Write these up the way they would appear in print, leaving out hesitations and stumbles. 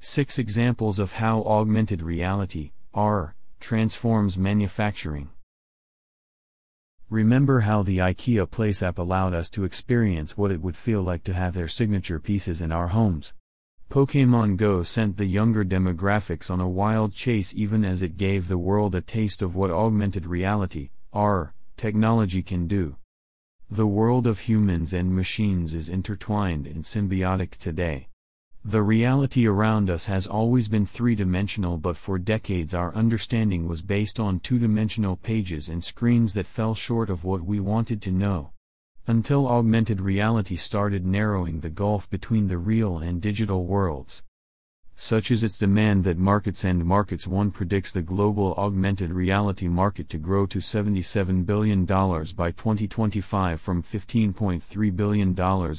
6 examples of how augmented reality, AR, transforms manufacturing. Remember how the IKEA Place app allowed us to experience what it would feel like to have their signature pieces in our homes? Pokémon Go sent the younger demographics on a wild chase even as it gave the world a taste of what augmented reality, AR, technology can do. The world of humans and machines is intertwined and symbiotic today. The reality around us has always been three-dimensional, but for decades our understanding was based on two-dimensional pages and screens that fell short of what we wanted to know. Until augmented reality started narrowing the gulf between the real and digital worlds. Such is its demand that MarketsandMarkets predicts the global augmented reality market to grow to $77 billion by 2025 from $15.3 billion in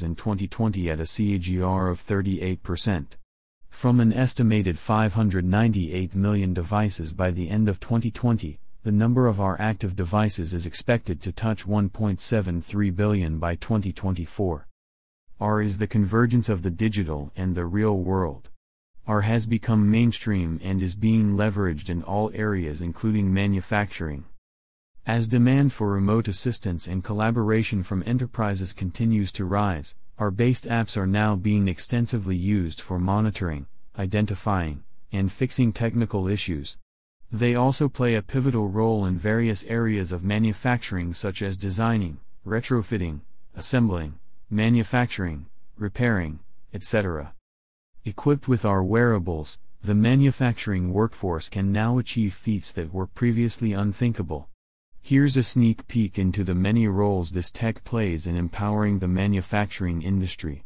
2020 at a CAGR of 38%. From an estimated 598 million devices by the end of 2020, the number of our active devices is expected to touch 1.73 billion by 2024. AR is the convergence of the digital and the real world. AR has become mainstream and is being leveraged in all areas including manufacturing. As demand for remote assistance and collaboration from enterprises continues to rise, AR-based apps are now being extensively used for monitoring, identifying, and fixing technical issues. They also play a pivotal role in various areas of manufacturing such as designing, retrofitting, assembling, manufacturing, repairing, etc. Equipped with AR wearables, the manufacturing workforce can now achieve feats that were previously unthinkable. Here's a sneak peek into the many roles this tech plays in empowering the manufacturing industry.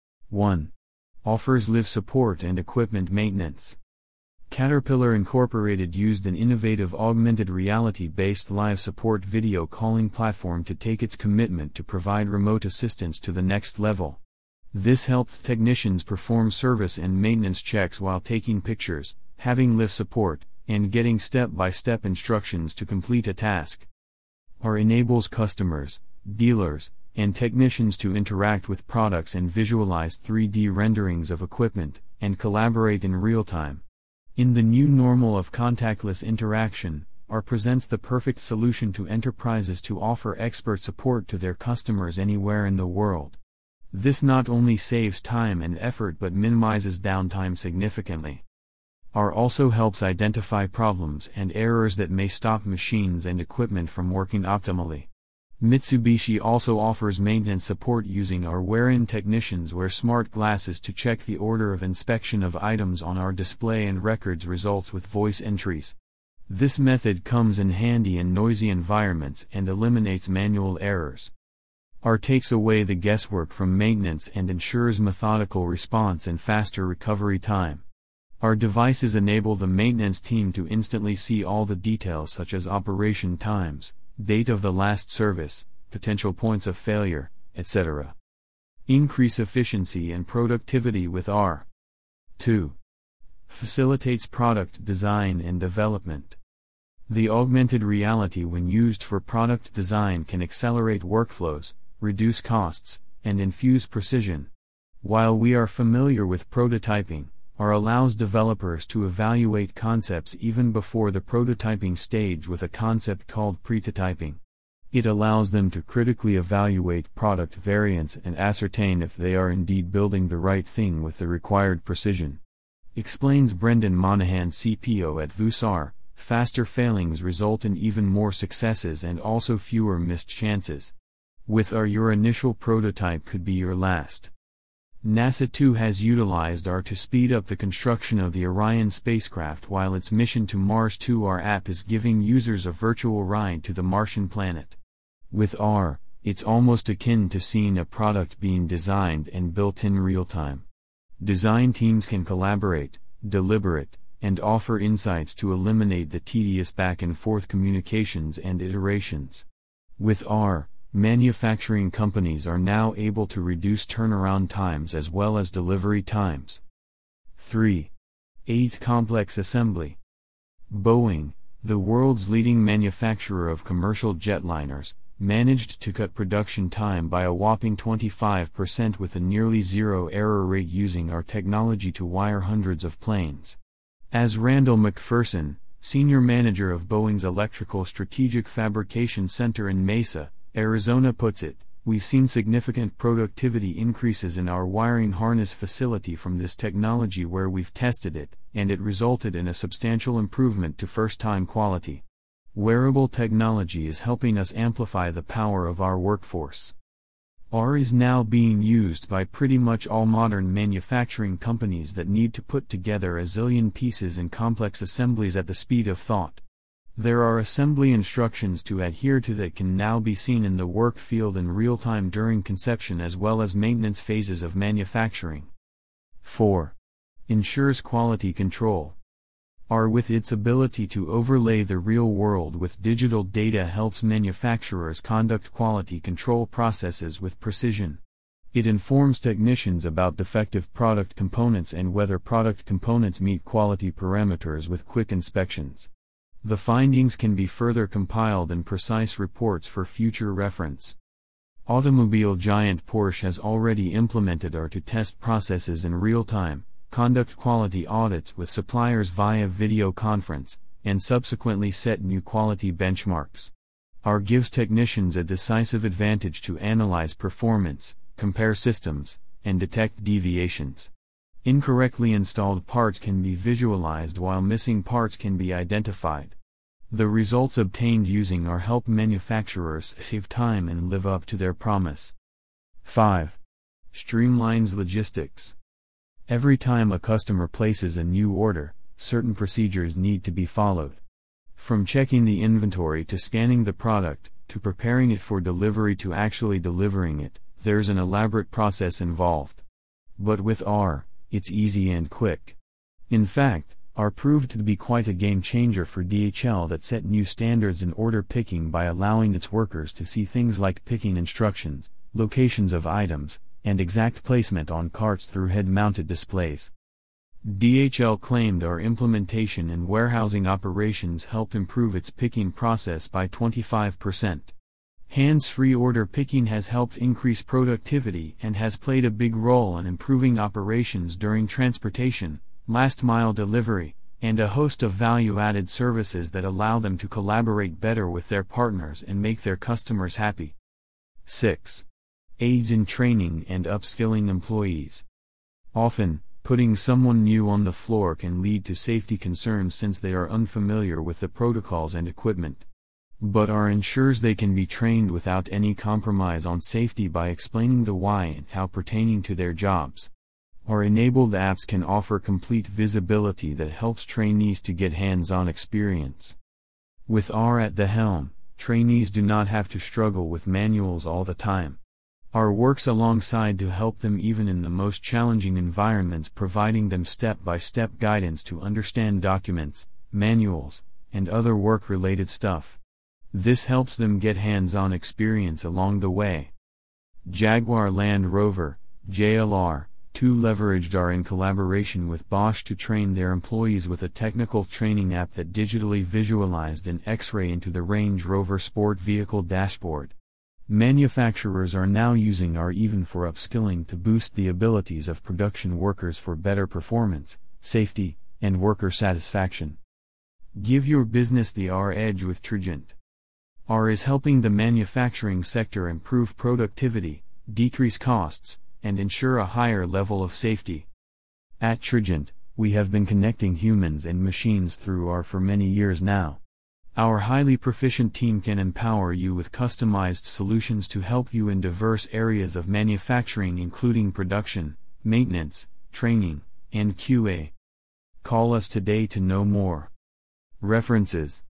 1. Offers live support and equipment maintenance. Caterpillar Incorporated used an innovative augmented reality-based live support video calling platform to take its commitment to provide remote assistance to the next level. This helped technicians perform service and maintenance checks while taking pictures, having live support, and getting step-by-step instructions to complete a task. AR enables customers, dealers, and technicians to interact with products and visualize 3D renderings of equipment, and collaborate in real time. In the new normal of contactless interaction, AR presents the perfect solution to enterprises to offer expert support to their customers anywhere in the world. This not only saves time and effort but minimizes downtime significantly. AR also helps identify problems and errors that may stop machines and equipment from working optimally. Mitsubishi also offers maintenance support using AR, wherein technicians wear smart glasses to check the order of inspection of items on AR display and records results with voice entries. This method comes in handy in noisy environments and eliminates manual errors. AR takes away the guesswork from maintenance and ensures methodical response and faster recovery time. AR devices enable the maintenance team to instantly see all the details such as operation times, date of the last service, potential points of failure, etc. Increase efficiency and productivity with AR. 2. Facilitates product design and development. The augmented reality when used for product design can accelerate workflows, reduce costs, and infuse precision. While we are familiar with prototyping, AR allows developers to evaluate concepts even before the prototyping stage with a concept called pretotyping. It allows them to critically evaluate product variants and ascertain if they are indeed building the right thing with the required precision. Explains Brendan Monahan, CPO at VUSAR. Faster failings result in even more successes and also fewer missed chances. With AR, your initial prototype could be your last. NASA too has utilized AR to speed up the construction of the Orion spacecraft while its mission to Mars 2. AR app is giving users a virtual ride to the Martian planet. With AR, it's almost akin to seeing a product being designed and built in real time. Design teams can collaborate, deliberate, and offer insights to eliminate the tedious back-and-forth communications and iterations. With AR, manufacturing companies are now able to reduce turnaround times as well as delivery times. 3. Aids complex assembly. Boeing, the world's leading manufacturer of commercial jetliners, managed to cut production time by a whopping 25% with a nearly zero error rate using our technology to wire hundreds of planes. As Randall McPherson, senior manager of Boeing's Electrical Strategic Fabrication Center in Mesa, Arizona puts it, we've seen significant productivity increases in our wiring harness facility from this technology where we've tested it, and it resulted in a substantial improvement to first-time quality. Wearable technology is helping us amplify the power of our workforce. AR is now being used by pretty much all modern manufacturing companies that need to put together a zillion pieces in complex assemblies at the speed of thought. There are assembly instructions to adhere to that can now be seen in the work field in real time during conception as well as maintenance phases of manufacturing. 4. Ensures quality control. AR, with its ability to overlay the real world with digital data, helps manufacturers conduct quality control processes with precision. It informs technicians about defective product components and whether product components meet quality parameters with quick inspections. The findings can be further compiled in precise reports for future reference. Automobile giant Porsche has already implemented AR to test processes in real time, conduct quality audits with suppliers via video conference, and subsequently set new quality benchmarks. AR gives technicians a decisive advantage to analyze performance, compare systems, and detect deviations. Incorrectly installed parts can be visualized while missing parts can be identified. The results obtained using AR help manufacturers save time and live up to their promise. 5. Streamlines logistics. Every time a customer places a new order, certain procedures need to be followed. From checking the inventory to scanning the product, to preparing it for delivery to actually delivering it, there's an elaborate process involved. But with AR, it's easy and quick. In fact, AR proved to be quite a game changer for DHL that set new standards in order picking by allowing its workers to see things like picking instructions, locations of items, and exact placement on carts through head-mounted displays. DHL claimed AR implementation in warehousing operations helped improve its picking process by 25%. Hands-free order picking has helped increase productivity and has played a big role in improving operations during transportation, last-mile delivery, and a host of value-added services that allow them to collaborate better with their partners and make their customers happy. 6. Aids in training and upskilling employees. Often, putting someone new on the floor can lead to safety concerns since they are unfamiliar with the protocols and equipment. But AR ensures they can be trained without any compromise on safety by explaining the why and how pertaining to their jobs. AR-enabled apps can offer complete visibility that helps trainees to get hands-on experience. With AR at the helm, trainees do not have to struggle with manuals all the time. AR works alongside to help them even in the most challenging environments, providing them step-by-step guidance to understand documents, manuals, and other work-related stuff. This helps them get hands-on experience along the way. Jaguar Land Rover, JLR, too leveraged AR in collaboration with Bosch to train their employees with a technical training app that digitally visualized an X-ray into the Range Rover Sport vehicle dashboard. Manufacturers are now using AR even for upskilling to boost the abilities of production workers for better performance, safety, and worker satisfaction. Give your business the AR edge with Trigent. AR is helping the manufacturing sector improve productivity, decrease costs, and ensure a higher level of safety. At Trigent, we have been connecting humans and machines through AR for many years now. Our highly proficient team can empower you with customized solutions to help you in diverse areas of manufacturing, including production, maintenance, training, and QA. Call us today to know more. References: